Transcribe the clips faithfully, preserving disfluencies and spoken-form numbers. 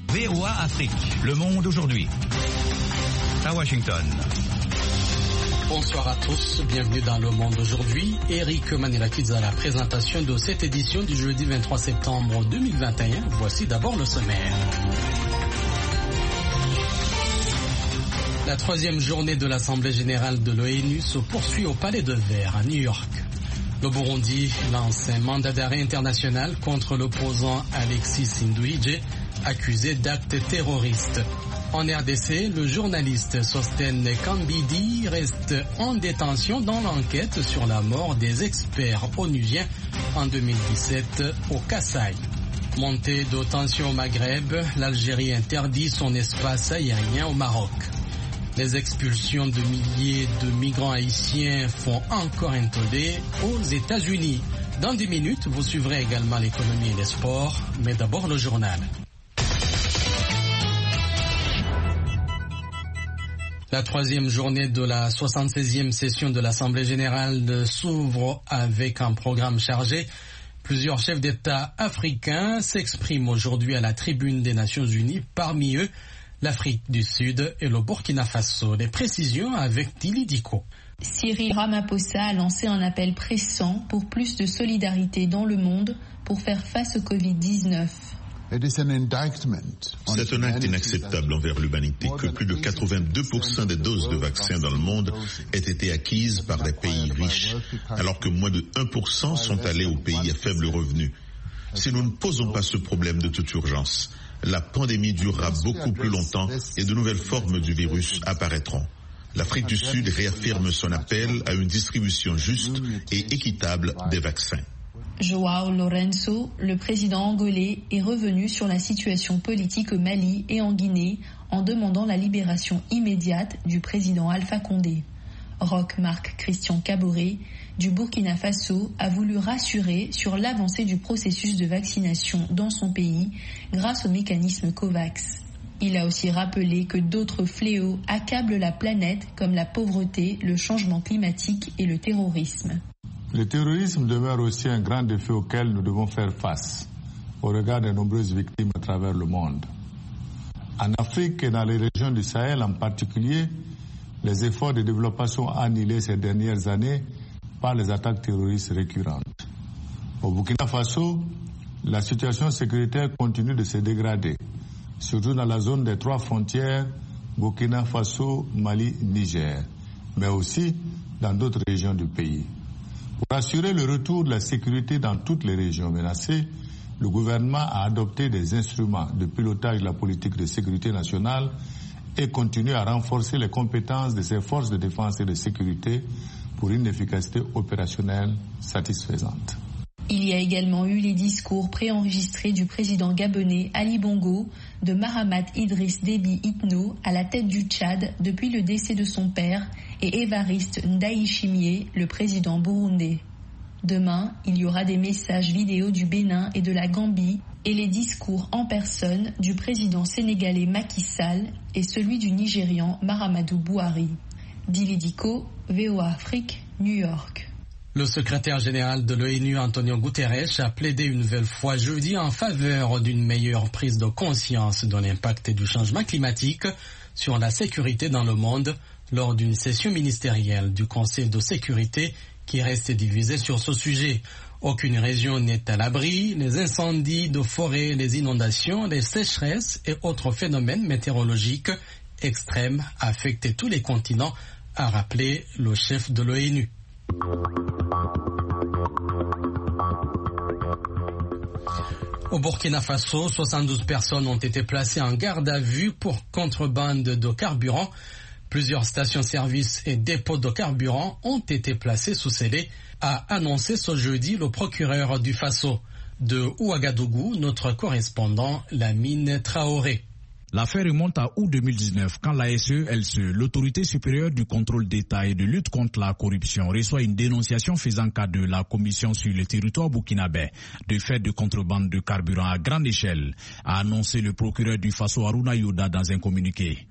V O A Afrique, Le Monde aujourd'hui. À Washington. Bonsoir à tous, bienvenue dans Le Monde aujourd'hui. Eric Manilakidze à la présentation de cette édition du jeudi vingt-trois septembre deux mille vingt et un. Voici d'abord le sommaire. La troisième journée de l'Assemblée générale de l'ONU se poursuit au Palais de Verre à New York. Le Burundi lance un mandat d'arrêt international contre l'opposant Alexis Sinduhije, accusé d'actes terroristes. En R D C, le journaliste Sosten Kambidi reste en détention dans l'enquête sur la mort des experts onusiens en deux mille dix-sept au Kasaï. Montée de tension au Maghreb, l'Algérie interdit son espace aérien au Maroc. Les expulsions de milliers de migrants haïtiens font encore un tollé aux États-Unis. Dans dix minutes, vous suivrez également l'économie et les sports, mais d'abord le journal. La troisième journée de la soixante-seizième session de l'Assemblée générale s'ouvre avec un programme chargé. Plusieurs chefs d'État africains s'expriment aujourd'hui à la tribune des Nations Unies, parmi eux l'Afrique du Sud et le Burkina Faso. Les précisions avec Dili Diko. Cyril Ramaphosa a lancé un appel pressant pour plus de solidarité dans le monde pour faire face au covid dix-neuf. C'est un acte inacceptable envers l'humanité que plus de quatre-vingt-deux pour cent des doses de vaccins dans le monde aient été acquises par des pays riches, alors que moins de un pour cent sont allés aux pays à faible revenu. Si nous ne posons pas ce problème de toute urgence, la pandémie durera beaucoup plus longtemps et de nouvelles formes du virus apparaîtront. L'Afrique du Sud réaffirme son appel à une distribution juste et équitable des vaccins. João Lourenço, le président angolais, est revenu sur la situation politique au Mali et en Guinée en demandant la libération immédiate du président Alpha Condé. Roch Marc Christian Kaboré, du Burkina Faso, a voulu rassurer sur l'avancée du processus de vaccination dans son pays grâce au mécanisme COVAX. Il a aussi rappelé que d'autres fléaux accablent la planète comme la pauvreté, le changement climatique et le terrorisme. Le terrorisme demeure aussi un grand défi auquel nous devons faire face au regard des nombreuses victimes à travers le monde. En Afrique et dans les régions du Sahel en particulier, les efforts de développement sont annihilés ces dernières années par les attaques terroristes récurrentes. Au Burkina Faso, la situation sécuritaire continue de se dégrader, surtout dans la zone des trois frontières Burkina Faso, Mali, Niger, mais aussi dans d'autres régions du pays. Pour assurer le retour de la sécurité dans toutes les régions menacées, le gouvernement a adopté des instruments de pilotage de la politique de sécurité nationale et continue à renforcer les compétences de ses forces de défense et de sécurité pour une efficacité opérationnelle satisfaisante. Il y a également eu les discours préenregistrés du président gabonais Ali Bongo, de Mahamat Idriss Déby Itno à la tête du Tchad depuis le décès de son père et Évariste Ndayishimiye, le président burundais. Demain, il y aura des messages vidéo du Bénin et de la Gambie et les discours en personne du président sénégalais Macky Sall et celui du Nigérian Mahamadou Buhari. Dili Diko, V O A Afrique, New York. Le secrétaire général de l'ONU, Antonio Guterres, a plaidé une nouvelle fois jeudi en faveur d'une meilleure prise de conscience de l'impact du changement climatique sur la sécurité dans le monde lors d'une session ministérielle du Conseil de sécurité qui reste divisée sur ce sujet. Aucune région n'est à l'abri. Les incendies de forêt, les inondations, les sécheresses et autres phénomènes météorologiques extrêmes affectent tous les continents, a rappelé le chef de l'ONU. Au Burkina Faso, soixante-douze personnes ont été placées en garde à vue pour contrebande de carburant. Plusieurs stations-service et dépôts de carburant ont été placés sous scellé, a annoncé ce jeudi le procureur du Faso. De Ouagadougou, notre correspondant Lamine Traoré. L'affaire remonte à août deux mille dix-neuf quand l'A S E L C E, l'autorité supérieure du contrôle d'État et de lutte contre la corruption, reçoit une dénonciation faisant cas de la commission sur le territoire burkinabé de faits de contrebande de carburant à grande échelle, a annoncé le procureur du Faso Haruna Yoda dans un communiqué.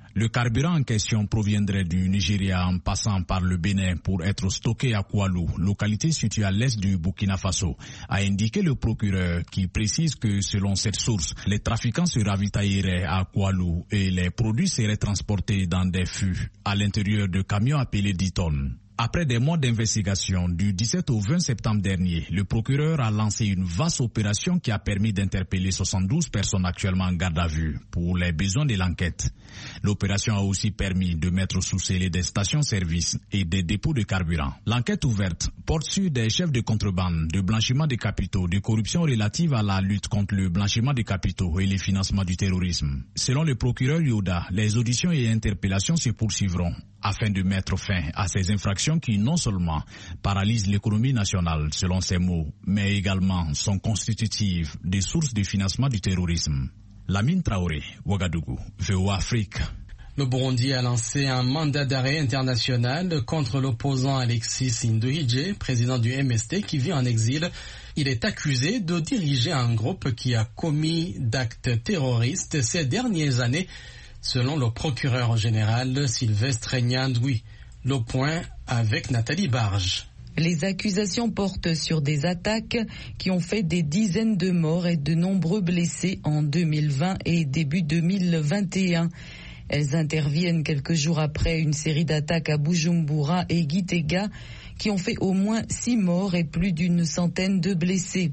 Le carburant en question proviendrait du Nigeria en passant par le Bénin pour être stocké à Koualou, localité située à l'est du Burkina Faso, a indiqué le procureur qui précise que selon cette source, les trafiquants se ravitailleraient à Koualou et les produits seraient transportés dans des fûts à l'intérieur de camions appelés dix tonnes. Après des mois d'investigation, du dix-sept au vingt septembre dernier, le procureur a lancé une vaste opération qui a permis d'interpeller soixante-douze personnes actuellement en garde à vue pour les besoins de l'enquête. L'opération a aussi permis de mettre sous scellé des stations-service et des dépôts de carburant. L'enquête ouverte porte sur des chefs de contrebande, de blanchiment de capitaux, de corruption relative à la lutte contre le blanchiment de capitaux et le financement du terrorisme. Selon le procureur Yoda, les auditions et interpellations se poursuivront afin de mettre fin à ces infractions qui non seulement paralysent l'économie nationale, selon ses mots, mais également sont constitutives des sources de financement du terrorisme. Lamine Traoré, Ouagadougou, V O A Afrique. Le Burundi a lancé un mandat d'arrêt international contre l'opposant Alexis Nduhije, président du M S D qui vit en exil. Il est accusé de diriger un groupe qui a commis d'actes terroristes ces dernières années, selon le procureur général Sylvestre Nyandoui. Le point avec Nathalie Barge. Les accusations portent sur des attaques qui ont fait des dizaines de morts et de nombreux blessés en deux mille vingt et début deux mille vingt et un. Elles interviennent quelques jours après une série d'attaques à Bujumbura et Gitega qui ont fait au moins six morts et plus d'une centaine de blessés.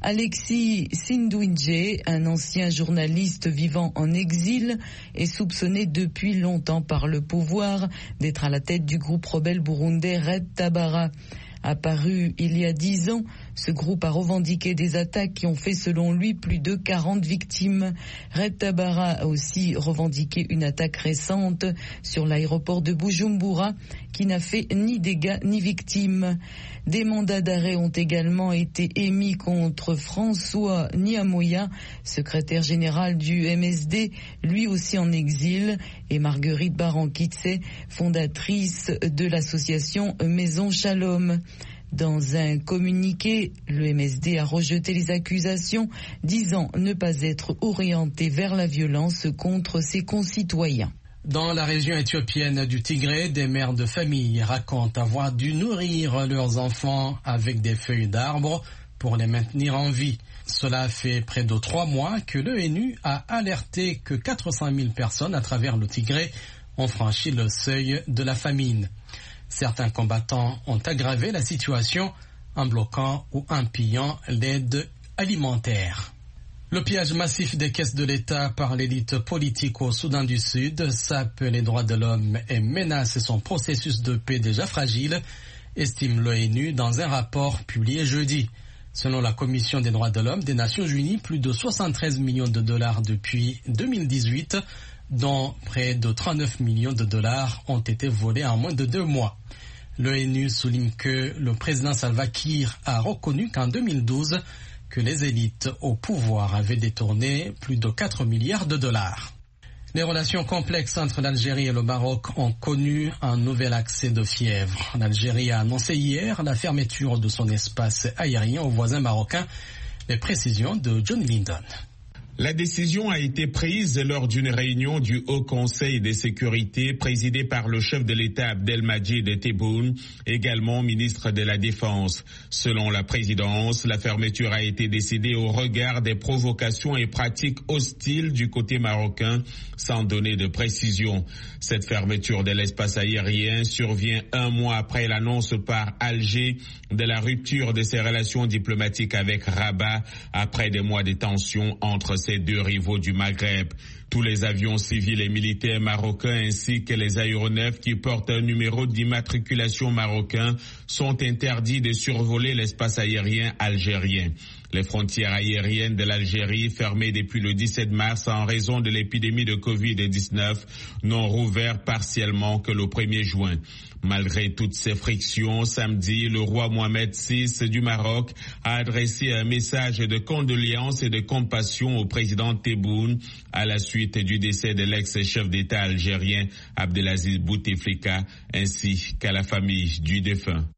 Alexis Nduhije, un ancien journaliste vivant en exil, est soupçonné depuis longtemps par le pouvoir d'être à la tête du groupe rebelle burundais Red Tabara. Apparu il y a dix ans, ce groupe a revendiqué des attaques qui ont fait selon lui plus de quarante victimes. Red Tabara a aussi revendiqué une attaque récente sur l'aéroport de Bujumbura qui n'a fait ni dégâts ni victimes. Des mandats d'arrêt ont également été émis contre François Niamoya, secrétaire général du M S D, lui aussi en exil, et Marguerite Barankitse, fondatrice de l'association Maison Shalom. Dans un communiqué, le M S D a rejeté les accusations, disant ne pas être orienté vers la violence contre ses concitoyens. Dans la région éthiopienne du Tigré, des mères de famille racontent avoir dû nourrir leurs enfants avec des feuilles d'arbres pour les maintenir en vie. Cela fait près de trois mois que l'ONU a alerté que quatre cent mille personnes à travers le Tigré ont franchi le seuil de la famine. Certains combattants ont aggravé la situation en bloquant ou en pillant l'aide alimentaire. Le pillage massif des caisses de l'État par l'élite politique au Soudan du Sud sape les droits de l'homme et menace son processus de paix déjà fragile, estime l'ONU dans un rapport publié jeudi. Selon la Commission des droits de l'homme des Nations Unies, plus de soixante-treize millions de dollars depuis deux mille dix-huit, dont près de trente-neuf millions de dollars ont été volés en moins de deux mois. L'ONU souligne que le président Salva Kiir a reconnu qu'en deux mille douze, que les élites au pouvoir avaient détourné plus de quatre milliards de dollars. Les relations complexes entre l'Algérie et le Maroc ont connu un nouvel accès de fièvre. L'Algérie a annoncé hier la fermeture de son espace aérien aux voisins marocains. Les précisions de John Lyndon. La décision a été prise lors d'une réunion du Haut Conseil de sécurité présidée par le chef de l'État Abdelmadjid Tebboune, également ministre de la Défense. Selon la présidence, la fermeture a été décidée au regard des provocations et pratiques hostiles du côté marocain, sans donner de précision. Cette fermeture de l'espace aérien survient un mois après l'annonce par Alger de la rupture de ses relations diplomatiques avec Rabat après des mois de tensions entre ces deux rivaux du Maghreb. Tous les avions civils et militaires marocains ainsi que les aéronefs qui portent un numéro d'immatriculation marocain sont interdits de survoler l'espace aérien algérien. Les frontières aériennes de l'Algérie, fermées depuis le dix-sept mars en raison de l'épidémie de covid dix-neuf, n'ont rouvert partiellement que le premier juin. Malgré toutes ces frictions, samedi, le roi Mohamed six du Maroc a adressé un message de condoléances et de compassion au président Tebboune à la suite du décès de l'ex-chef d'État algérien Abdelaziz Bouteflika ainsi qu'à la famille du défunt.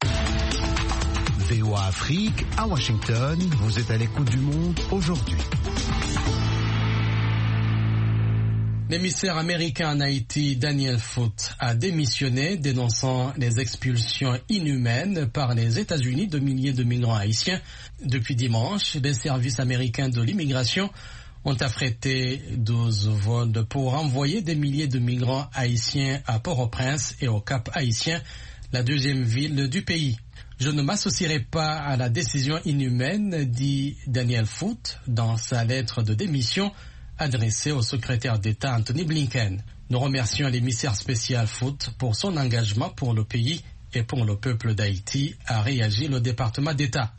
V O A Afrique, à Washington, vous êtes à l'écoute du monde aujourd'hui. L'émissaire américain en Haïti, Daniel Foote, a démissionné, dénonçant les expulsions inhumaines par les États-Unis de milliers de migrants haïtiens. Depuis dimanche, les services américains de l'immigration ont affrété douze vols pour envoyer des milliers de migrants haïtiens à Port-au-Prince et au Cap Haïtien, la deuxième ville du pays. Je ne m'associerai pas à la décision inhumaine, dit Daniel Foote dans sa lettre de démission adressée au secrétaire d'État Anthony Blinken. Nous remercions l'émissaire spécial Foote pour son engagement pour le pays et pour le peuple d'Haïti, a réagi le département d'État.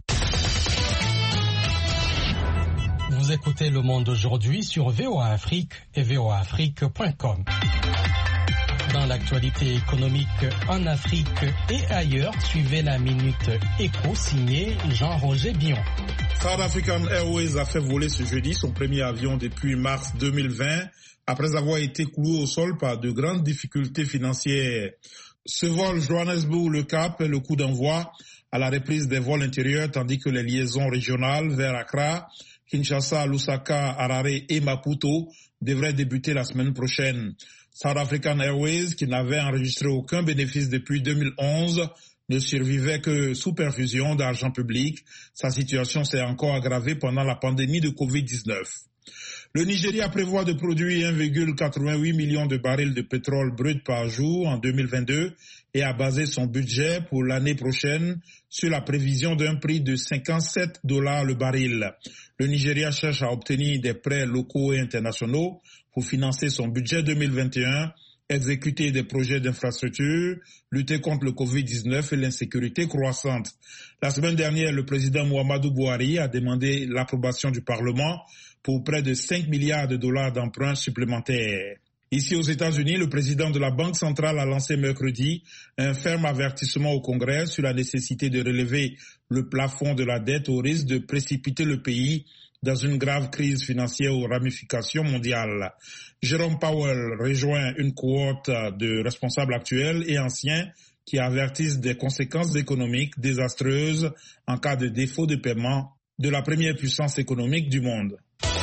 Vous écoutez Le Monde aujourd'hui sur V O A Afrique et V O A Afrique point com. Dans l'actualité économique en Afrique et ailleurs, suivez la Minute Éco signée Jean-Roger Bion. South African Airways a fait voler ce jeudi son premier avion depuis mars deux mille vingt, après avoir été cloué au sol par de grandes difficultés financières. Ce vol Johannesburg-Le Cap est le coup d'envoi à la reprise des vols intérieurs, tandis que les liaisons régionales vers Accra, Kinshasa, Lusaka, Harare et Maputo devraient débuter la semaine prochaine. South African Airways, qui n'avait enregistré aucun bénéfice depuis deux mille onze, ne survivait que sous perfusion d'argent public. Sa situation s'est encore aggravée pendant la pandémie de covid dix-neuf. Le Nigeria prévoit de produire un virgule quatre-vingt-huit million de barils de pétrole brut par jour en deux mille vingt-deux et a basé son budget pour l'année prochaine sur la prévision d'un prix de cinquante-sept dollars le baril. Le Nigeria cherche à obtenir des prêts locaux et internationaux pour financer son budget deux mille vingt et un, exécuter des projets d'infrastructure, lutter contre le covid dix-neuf et l'insécurité croissante. La semaine dernière, le président Muhammadu Buhari a demandé l'approbation du Parlement pour près de cinq milliards de dollars d'emprunts supplémentaires. Ici aux États-Unis, le président de la Banque centrale a lancé mercredi un ferme avertissement au Congrès sur la nécessité de relever le plafond de la dette au risque de précipiter le pays dans une grave crise financière aux ramifications mondiales. Jérôme Powell rejoint une cohorte de responsables actuels et anciens qui avertissent des conséquences économiques désastreuses en cas de défaut de paiement de la première puissance économique du monde.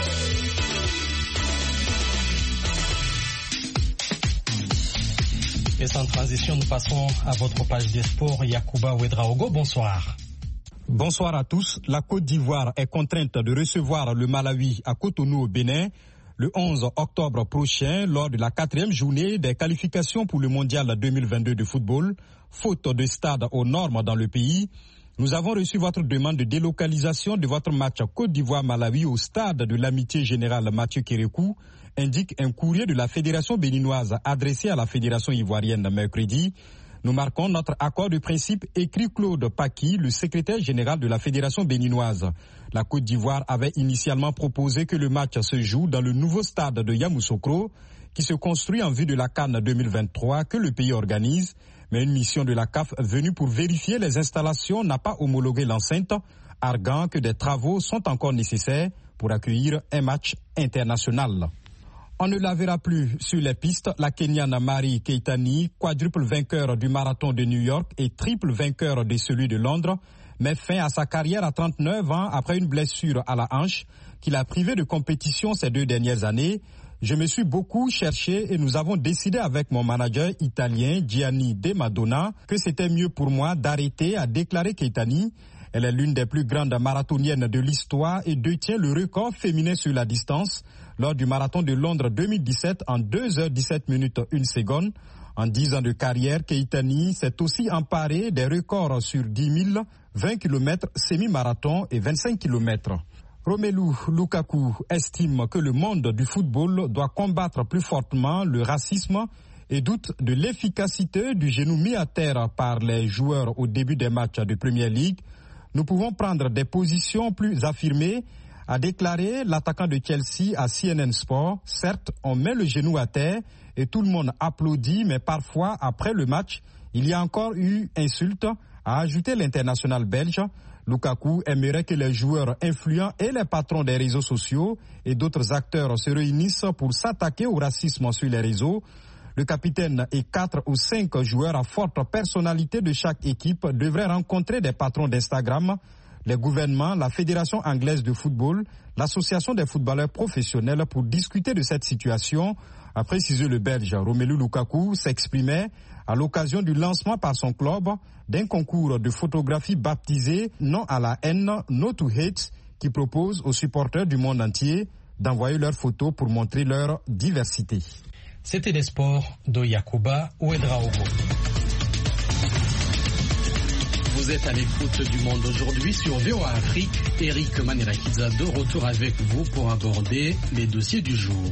Et sans transition, nous passons à votre page des sports. Yacouba Ouedraogo, bonsoir. Bonsoir à tous. La Côte d'Ivoire est contrainte de recevoir le Malawi à Cotonou au Bénin le onze octobre prochain lors de la quatrième journée des qualifications pour le mondial deux mille vingt-deux de football. Faute de stade aux normes dans le pays, nous avons reçu votre demande de délocalisation de votre match Côte d'Ivoire-Malawi au stade de l'Amitié Générale Mathieu Kérékou, indique un courrier de la Fédération béninoise adressé à la Fédération ivoirienne mercredi. Nous marquons notre accord de principe, écrit Claude Paki, le secrétaire général de la Fédération béninoise. La Côte d'Ivoire avait initialement proposé que le match se joue dans le nouveau stade de Yamoussoukro, qui se construit en vue de la CAN deux mille vingt-trois que le pays organise. Mais une mission de la C A F venue pour vérifier les installations n'a pas homologué l'enceinte, arguant que des travaux sont encore nécessaires pour accueillir un match international. On ne la verra plus sur les pistes. La Kenyane Mary Keitany, quadruple vainqueur du marathon de New York et triple vainqueur de celui de Londres, met fin à sa carrière à trente-neuf ans après une blessure à la hanche qui l'a privé de compétition ces deux dernières années. Je me suis beaucoup cherché et nous avons décidé avec mon manager italien Gianni De Madonna que c'était mieux pour moi d'arrêter, a déclaré Keitany. Elle est l'une des plus grandes marathoniennes de l'histoire et détient le record féminin sur la distance lors du marathon de Londres deux mille dix-sept en deux heures dix-sept minutes une seconde. En dix ans de carrière, Keitany s'est aussi emparée des records sur dix mille, vingt kilomètres, semi-marathon et vingt-cinq kilomètres. Romelu Lukaku estime que le monde du football doit combattre plus fortement le racisme et doute de l'efficacité du genou mis à terre par les joueurs au début des matchs de Premier League. Nous pouvons prendre des positions plus affirmées, a déclaré l'attaquant de Chelsea à C N N Sport. Certes, on met le genou à terre et tout le monde applaudit, mais parfois, après le match, il y a encore eu insulte, a ajouté l'international belge. Lukaku aimerait que les joueurs influents et les patrons des réseaux sociaux et d'autres acteurs se réunissent pour s'attaquer au racisme sur les réseaux. Le capitaine et quatre ou cinq joueurs à forte personnalité de chaque équipe devraient rencontrer des patrons d'Instagram, les gouvernements, la Fédération anglaise de football, l'association des footballeurs professionnels, pour discuter de cette situation, a précisé le Belge Romelu Lukaku, s'exprimait à l'occasion du lancement par son club d'un concours de photographie baptisé Non à la haine, No to Hate, qui propose aux supporters du monde entier d'envoyer leurs photos pour montrer leur diversité. C'était les sports de Yakuba Ouedraogo. Vous êtes à l'écoute du Monde aujourd'hui sur V O A Afrique. Eric Manirakiza de retour avec vous pour aborder les dossiers du jour.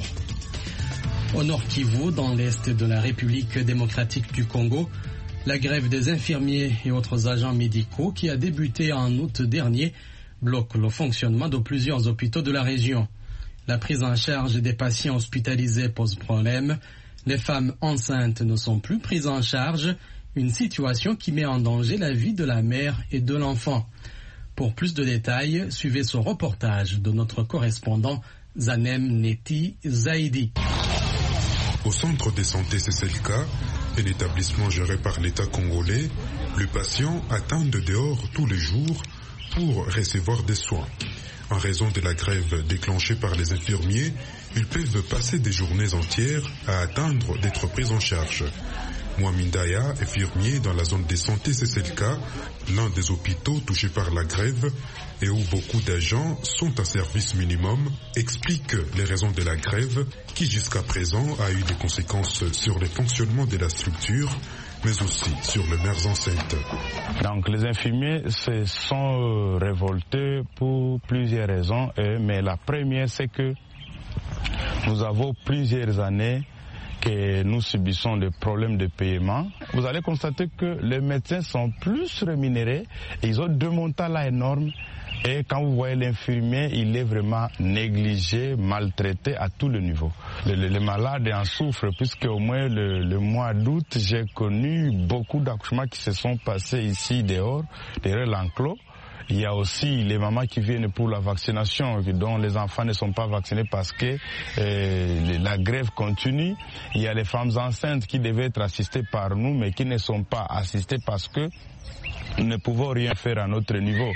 Au Nord Kivu, dans l'est de la République démocratique du Congo, la grève des infirmiers et autres agents médicaux qui a débuté en août dernier bloque le fonctionnement de plusieurs hôpitaux de la région. La prise en charge des patients hospitalisés pose problème. Les femmes enceintes ne sont plus prises en charge, une situation qui met en danger la vie de la mère et de l'enfant. Pour plus de détails, suivez ce reportage de notre correspondant Zanem Neti Zaidi. Au centre de santé C C L K, un établissement géré par l'État congolais, les patients attendent dehors tous les jours pour recevoir des soins. En raison de la grève déclenchée par les infirmiers, ils peuvent passer des journées entières à attendre d'être pris en charge. Mouamindaya, infirmier dans la zone de santé C C L K, l'un des hôpitaux touchés par la grève et où beaucoup d'agents sont à service minimum, explique les raisons de la grève qui jusqu'à présent a eu des conséquences sur le fonctionnement de la structure, mais aussi sur les mères enceintes. Donc les infirmiers se sont révoltés pour plusieurs raisons, mais la première c'est que nous avons plusieurs années que nous subissons des problèmes de paiement. Vous allez constater que les médecins sont plus rémunérés et ils ont deux montants là énormes. Et quand vous voyez l'infirmier, il est vraiment négligé, maltraité à tous les niveaux. Les, les, les malades en souffrent puisque au moins le, le mois d'août, j'ai connu beaucoup d'accouchements qui se sont passés ici dehors, derrière l'enclos. Il y a aussi les mamans qui viennent pour la vaccination, dont les enfants ne sont pas vaccinés parce que euh, la grève continue. Il y a les femmes enceintes qui devaient être assistées par nous, mais qui ne sont pas assistées parce que nous ne pouvons rien faire à notre niveau.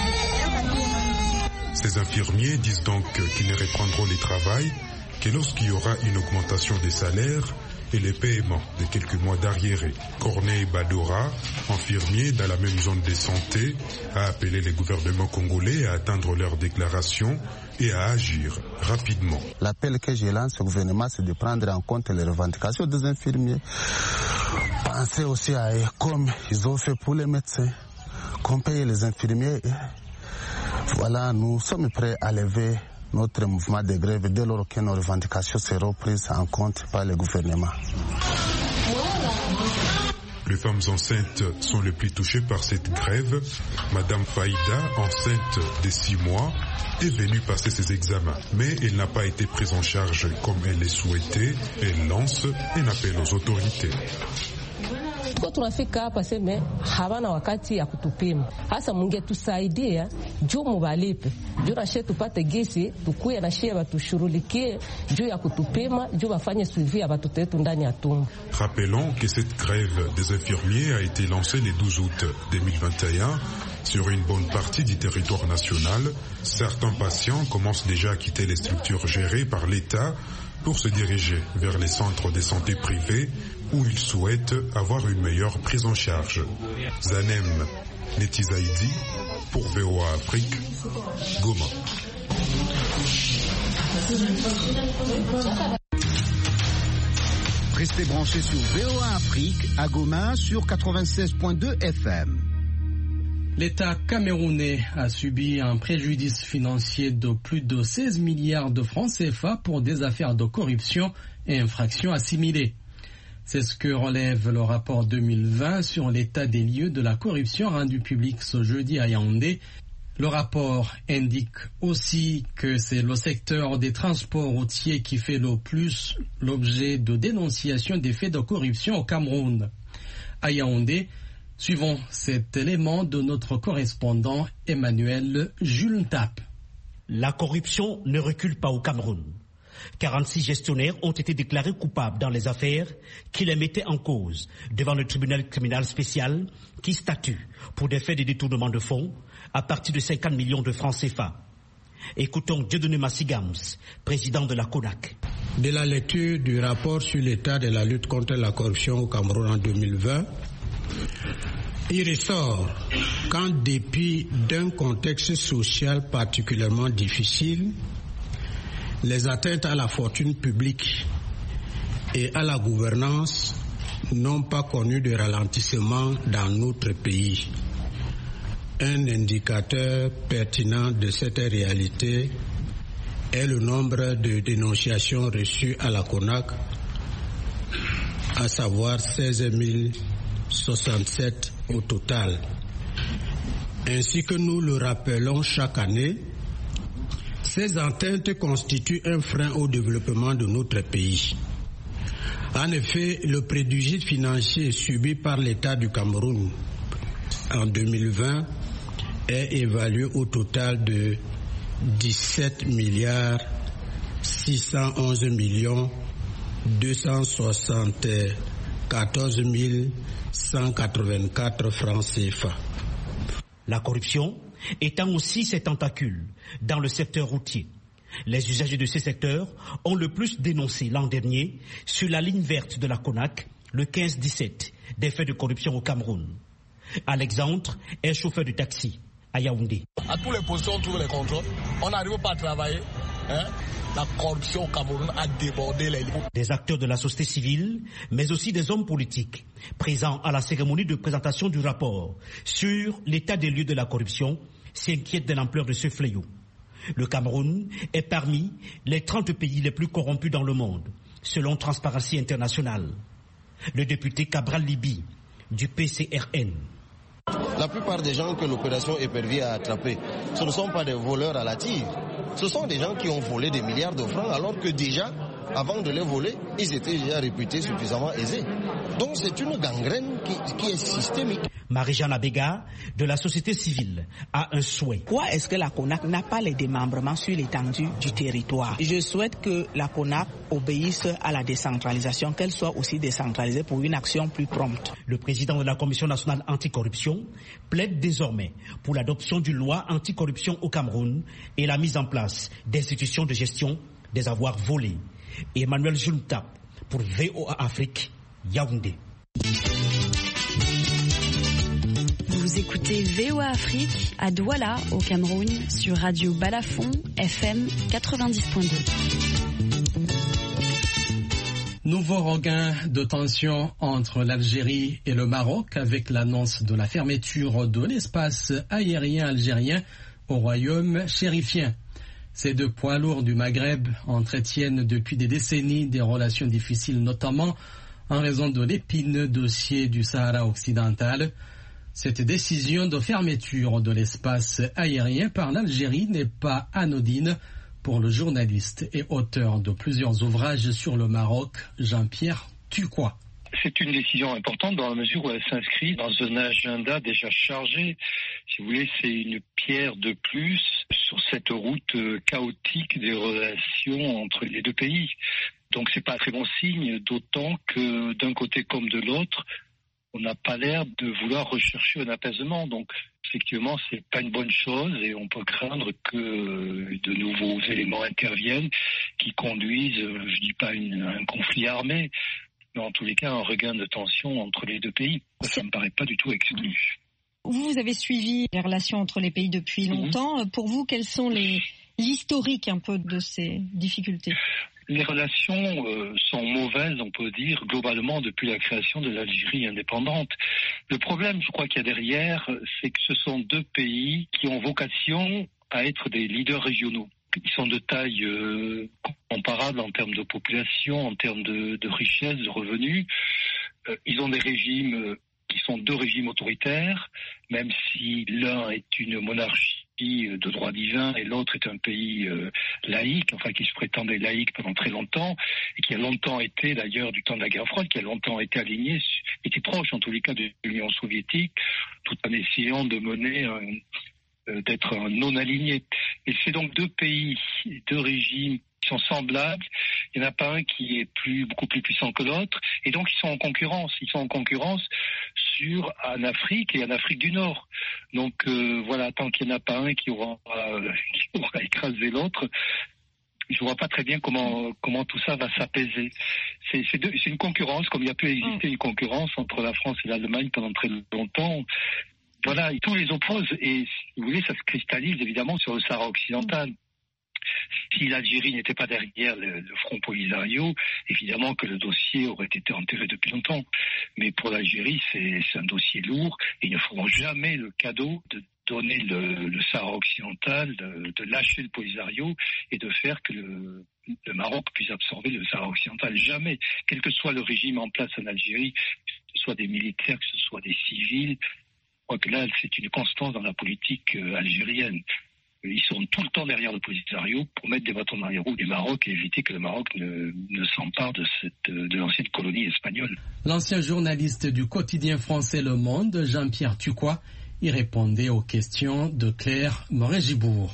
Ces infirmiers disent donc qu'ils ne reprendront le travail que lorsqu'il y aura une augmentation des salaires et les paiements de quelques mois d'arriérés. Corneille Badora, infirmier dans la même zone de santé, a appelé les gouvernements congolais à attendre leur déclaration et à agir rapidement. L'appel que je lance au gouvernement, c'est de prendre en compte les revendications des infirmiers. Pensez aussi à eux, comme ils ont fait pour les médecins, qu'on paye les infirmiers. Voilà, nous sommes prêts à lever notre mouvement de grève dès lors que nos revendications seront prises en compte par le gouvernement. Les femmes enceintes sont les plus touchées par cette grève. Madame Faïda, enceinte de six mois, est venue passer ses examens, mais elle n'a pas été prise en charge comme elle le souhaitait. Elle lance un appel aux autorités. Tuko tunafika hapa seme hawana wakati ya kutupima. Hasa mungetusaidia juu mubalipe. Juu na shetu tupate gesi, tukuye na shia batushughulikie juu ya kutupima, juu bafanye suivi ya batoto wetu ndani ya tumbo. Rappelons que cette grève des infirmiers a été lancée le douze août deux mille vingt et un sur une bonne partie du territoire national. Certains patients commencent déjà à quitter les structures gérées par l'État pour se diriger vers les centres de santé privés où ils souhaitent avoir une meilleure prise en charge. Zanem Netizaidi pour V O A Afrique, Goma. Restez branchés sur V O A Afrique à Goma sur quatre-vingt-seize point deux F M. L'État camerounais a subi un préjudice financier de plus de seize milliards de francs C F A pour des affaires de corruption et infractions assimilées. C'est ce que relève le rapport deux mille vingt sur l'état des lieux de la corruption rendu public ce jeudi à Yaoundé. Le rapport indique aussi que c'est le secteur des transports routiers qui fait le plus l'objet de dénonciation des faits de corruption au Cameroun. À Yaoundé, suivons cet élément de notre correspondant Emmanuel Jules Tap. La corruption ne recule pas au Cameroun. quarante-six gestionnaires ont été déclarés coupables dans les affaires qui les mettaient en cause devant le tribunal criminel spécial qui statue pour des faits de détournement de fonds à partir de cinquante millions de francs C F A. Écoutons Dieudonné Massigams, président de la CONAC. De la lecture du rapport sur l'état de la lutte contre la corruption au Cameroun en deux mille vingt, il ressort qu'en dépit d'un contexte social particulièrement difficile, les atteintes à la fortune publique et à la gouvernance n'ont pas connu de ralentissement dans notre pays. Un indicateur pertinent de cette réalité est le nombre de dénonciations reçues à la CONAC, à savoir seize mille soixante-sept au total. Ainsi que nous le rappelons chaque année, ces atteintes constituent un frein au développement de notre pays. En effet, le préjudice financier subi par l'État du Cameroun en deux mille vingt est évalué au total de dix-sept milliards six cent onze millions deux cent soixante-quatorze mille cent quatre-vingt-quatre francs C F A. La corruption étend aussi ses tentacules dans le secteur routier. Les usagers de ces secteurs ont le plus dénoncé l'an dernier sur la ligne verte de la CONAC, le quinze dix-sept, des faits de corruption au Cameroun. Alexandre est chauffeur de taxi à Yaoundé. À tous les postes, on trouve les contrôles. On n'arrive pas à travailler. Hein? La corruption au Cameroun a débordé les limites. Des acteurs de la société civile, mais aussi des hommes politiques, présents à la cérémonie de présentation du rapport sur l'état des lieux de la corruption, s'inquiètent de l'ampleur de ce fléau. Le Cameroun est parmi les trente pays les plus corrompus dans le monde, selon Transparency International. Le député Cabral Libi, du P C R N. La plupart des gens que l'opération Épervier a attrapés, ce ne sont pas des voleurs à la tire. Ce sont des gens qui ont volé des milliards de francs alors que déjà, avant de les voler, ils étaient déjà réputés suffisamment aisés. Donc c'est une gangrène qui, qui est systémique. Marie-Jeanne Abega, de la société civile, a un souhait. Pourquoi est-ce que la CONAC n'a pas les démembrements sur l'étendue du territoire? Je souhaite que la CONAC obéisse à la décentralisation, qu'elle soit aussi décentralisée pour une action plus prompte. Le président de la Commission nationale anticorruption plaide désormais pour l'adoption d'une loi anticorruption au Cameroun et la mise en place d'institutions de gestion des avoirs volés. Emmanuel Junta pour V O A Afrique, Yaoundé. Vous écoutez V O A Afrique à Douala, au Cameroun, sur Radio Balafon, F M quatre-vingt-dix point deux. Nouveau regain de tension entre l'Algérie et le Maroc avec l'annonce de la fermeture de l'espace aérien algérien au royaume chérifien. Ces deux poids lourds du Maghreb entretiennent depuis des décennies des relations difficiles, notamment en raison de l'épineux dossier du Sahara occidental. Cette décision de fermeture de l'espace aérien par l'Algérie n'est pas anodine pour le journaliste et auteur de plusieurs ouvrages sur le Maroc, Jean-Pierre Tuquois. C'est une décision importante dans la mesure où elle s'inscrit dans un agenda déjà chargé. Si vous voulez, c'est une pierre de plus sur cette route chaotique des relations entre les deux pays. Donc c'est pas un très bon signe, d'autant que d'un côté comme de l'autre, on n'a pas l'air de vouloir rechercher un apaisement. Donc effectivement, c'est pas une bonne chose et on peut craindre que de nouveaux éléments interviennent qui conduisent, je dis pas une, un conflit armé, mais en tous les cas un regain de tension entre les deux pays. Ça me paraît pas du tout exclu. Vous avez suivi les relations entre les pays depuis longtemps. Mmh. Pour vous, quels sont les l'historique un peu de ces difficultés? Les relations euh, sont mauvaises, on peut dire, globalement depuis la création de l'Algérie indépendante. Le problème, je crois qu'il y a derrière, c'est que ce sont deux pays qui ont vocation à être des leaders régionaux. Ils sont de taille euh, comparable en termes de population, en termes de, de richesse, de revenus. Euh, ils ont des régimes euh, qui sont deux régimes autoritaires, même si l'un est une monarchie de droit divin et l'autre est un pays euh, laïque, enfin qui se prétendait laïque pendant très longtemps et qui a longtemps été, d'ailleurs du temps de la guerre froide, qui a longtemps été aligné, était proche en tous les cas de l'Union soviétique, tout en essayant de mener un, euh, d'être un non-aligné. Et c'est donc deux pays, deux régimes qui sont semblables. Il n'y en a pas un qui est plus, beaucoup plus puissant que l'autre. Et donc, ils sont en concurrence. Ils sont en concurrence mesures en Afrique et en Afrique du Nord. Donc euh, voilà, tant qu'il n'y en a pas un qui aura, euh, qui aura écrasé l'autre, je ne vois pas très bien comment comment tout ça va s'apaiser. C'est, c'est, de, c'est une concurrence, comme il y a pu exister une concurrence entre la France et l'Allemagne pendant très longtemps. Voilà, tous les opposent et, si vous voulez, ça se cristallise évidemment sur le Sahara occidental. Si l'Algérie n'était pas derrière le, le Front Polisario, évidemment que le dossier aurait été enterré depuis longtemps. Mais pour l'Algérie, c'est, c'est un dossier lourd et ils ne feront jamais le cadeau de donner le, le Sahara occidental, de, de lâcher le Polisario et de faire que le, le Maroc puisse absorber le Sahara occidental. Jamais, quel que soit le régime en place en Algérie, que ce soit des militaires, que ce soit des civils, je crois que là, c'est une constance dans la politique euh, algérienne. Ils sont tout le temps derrière le Polisario pour mettre des bâtons dans les roues du Maroc et éviter que le Maroc ne, ne s'empare de, cette, de l'ancienne colonie espagnole. L'ancien journaliste du quotidien français Le Monde, Jean-Pierre Tucois, y répondait aux questions de Claire Moret-Gibourg.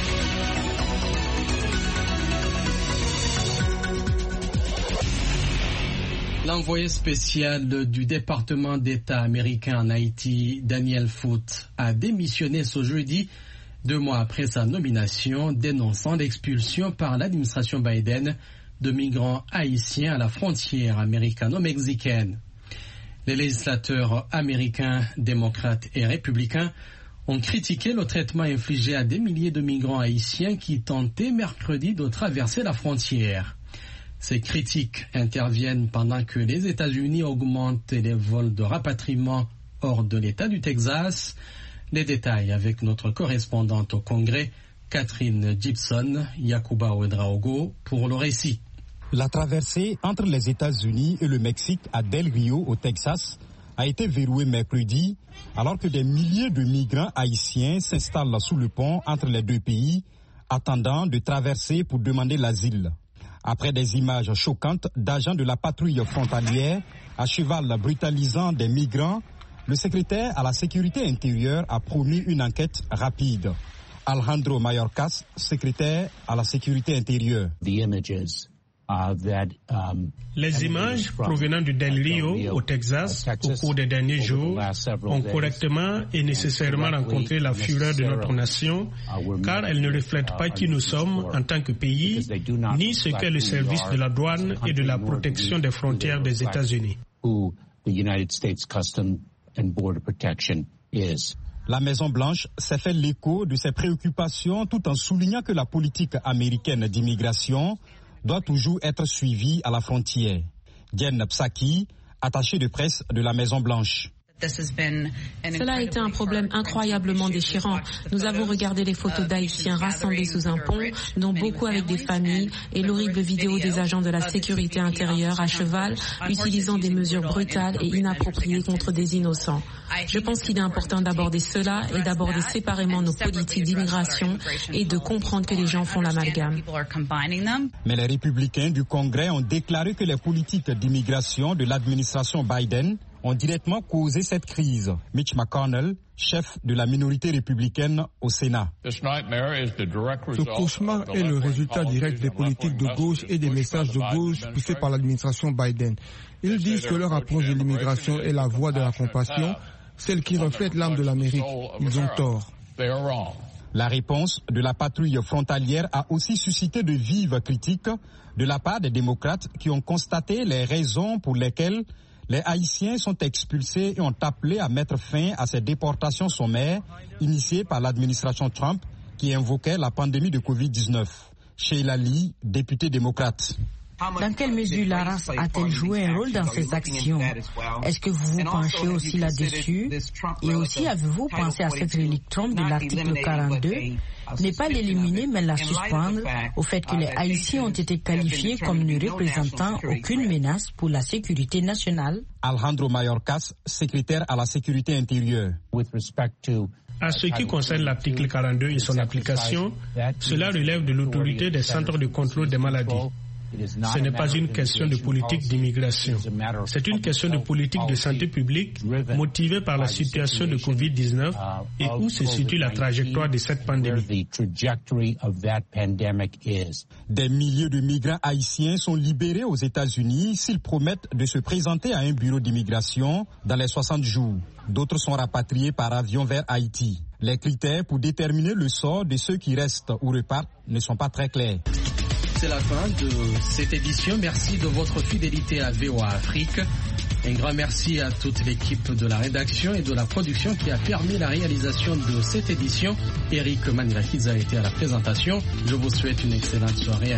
L'envoyé spécial du département d'État américain en Haïti, Daniel Foote, a démissionné ce jeudi, deux mois après sa nomination, dénonçant l'expulsion par l'administration Biden de migrants haïtiens à la frontière américano-mexicaine. Les législateurs américains, démocrates et républicains ont critiqué le traitement infligé à des milliers de migrants haïtiens qui tentaient mercredi de traverser la frontière. Ces critiques interviennent pendant que les États-Unis augmentent les vols de rapatriement hors de l'État du Texas. Les détails avec notre correspondante au Congrès, Catherine Gibson, Yacouba Ouedraogo, pour le récit. La traversée entre les États-Unis et le Mexique à Del Rio, au Texas, a été verrouillée mercredi, alors que des milliers de migrants haïtiens s'installent sous le pont entre les deux pays, attendant de traverser pour demander l'asile. Après des images choquantes d'agents de la patrouille frontalière à cheval brutalisant des migrants, le secrétaire à la sécurité intérieure a promis une enquête rapide. Alejandro Mayorkas, secrétaire à la sécurité intérieure. Les images provenant du Del Rio, au Texas, au cours des derniers jours, ont correctement et nécessairement rencontré la fureur de notre nation, car elles ne reflètent pas qui nous sommes en tant que pays, ni ce qu'est le service de la douane et de la protection des frontières des États-Unis. La Maison-Blanche s'est fait l'écho de ses préoccupations tout en soulignant que la politique américaine d'immigration doit toujours être suivie à la frontière. Jen Psaki, attachée de presse de la Maison-Blanche. Cela a été un problème incroyablement déchirant. Nous avons regardé les photos d'Haïtiens rassemblés sous un pont, dont beaucoup avec des familles, et l'horrible vidéo des agents de la sécurité intérieure à cheval, utilisant des mesures brutales et inappropriées contre des innocents. Je pense qu'il est important d'aborder cela et d'aborder séparément nos politiques d'immigration et de comprendre que les gens font l'amalgame. Mais les républicains du Congrès ont déclaré que les politiques d'immigration de l'administration Biden ont directement causé cette crise. Mitch McConnell, chef de la minorité républicaine au Sénat. Ce cauchemar est le résultat direct des politiques de gauche et des messages de gauche poussés par l'administration Biden. Ils disent que leur approche de l'immigration est la voie de la compassion, celle qui reflète l'âme de l'Amérique. Ils ont tort. La réponse de la patrouille frontalière a aussi suscité de vives critiques de la part des démocrates qui ont constaté les raisons pour lesquelles les Haïtiens sont expulsés et ont appelé à mettre fin à ces déportations sommaires initiées par l'administration Trump qui invoquait la pandémie de covid dix-neuf. Sheila Lee, députée démocrate. Dans quelle mesure la race a-t-elle joué un rôle dans ces actions? Est-ce que vous vous penchez aussi là-dessus? Et aussi, avez-vous pensé à cette relique Trump de l'article quarante-deux? Ne pas l'éliminer, mais la suspendre au fait que les Haïtiens ont été qualifiés comme ne représentant aucune menace pour la sécurité nationale? Alejandro Mayorkas, secrétaire à la sécurité intérieure. À ce qui concerne l'article quarante-deux et son application, cela relève de l'autorité des centres de contrôle des maladies. Ce n'est pas une question de politique d'immigration. C'est une question de politique de santé publique motivée par la situation de covid dix-neuf et où se situe la trajectoire de cette pandémie. Des milliers de migrants haïtiens sont libérés aux États-Unis s'ils promettent de se présenter à un bureau d'immigration dans les soixante jours. D'autres sont rapatriés par avion vers Haïti. Les critères pour déterminer le sort de ceux qui restent ou repartent ne sont pas très clairs. C'est la fin de cette édition. Merci de votre fidélité à V O A Afrique. Un grand merci à toute l'équipe de la rédaction et de la production qui a permis la réalisation de cette édition. Eric Manirakiza a été à la présentation. Je vous souhaite une excellente soirée.